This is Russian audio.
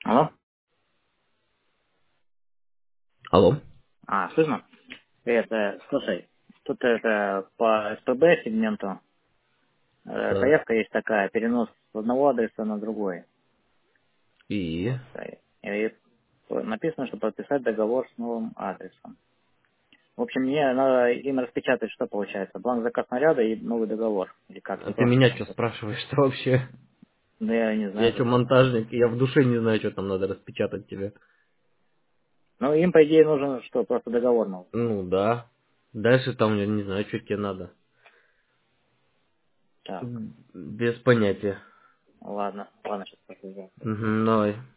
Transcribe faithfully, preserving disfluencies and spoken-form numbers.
Алло? Алло. А, слышно? Это, слушай, тут это по СПБ сегменту э, Так. заявка есть такая, перенос с одного адреса на другой. И? Вот, э, и написано, что подписать договор с новым адресом. В общем, мне надо им распечатать, что получается. Бланк заказ наряда и новый договор. Или как, А или ты просто меня там что что-то. спрашиваешь, что вообще? Ну, я не Я знаю, что, что там надо. монтажник? Я в душе не знаю, что там надо распечатать тебе. Ну, им, по идее, нужен что, просто договор новый. Ну да. Дальше там, я не знаю, что тебе надо. Так, М, Без понятия. ладно, ладно, сейчас посмотрю. Угу, давай.